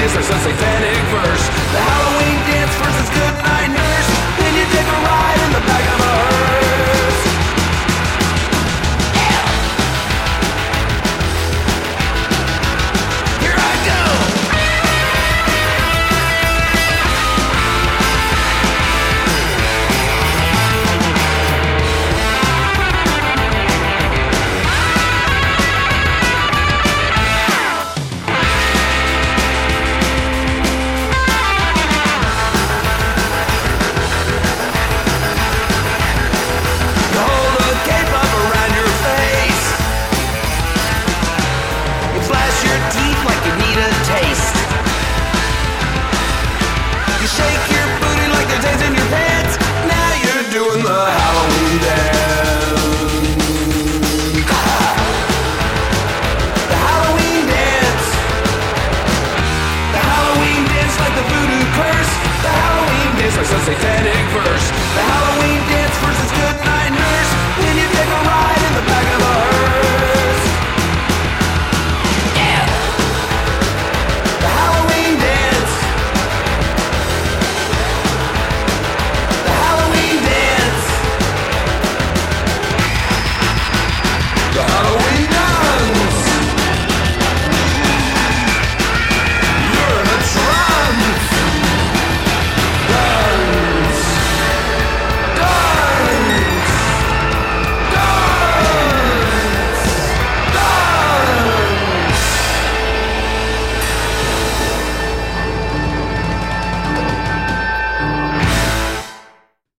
dance like some satanic verse. The Halloween dance first is good night nurse. Then you take a ride in the back of a hearse. Here I go. Like some satanic verse. The Halloween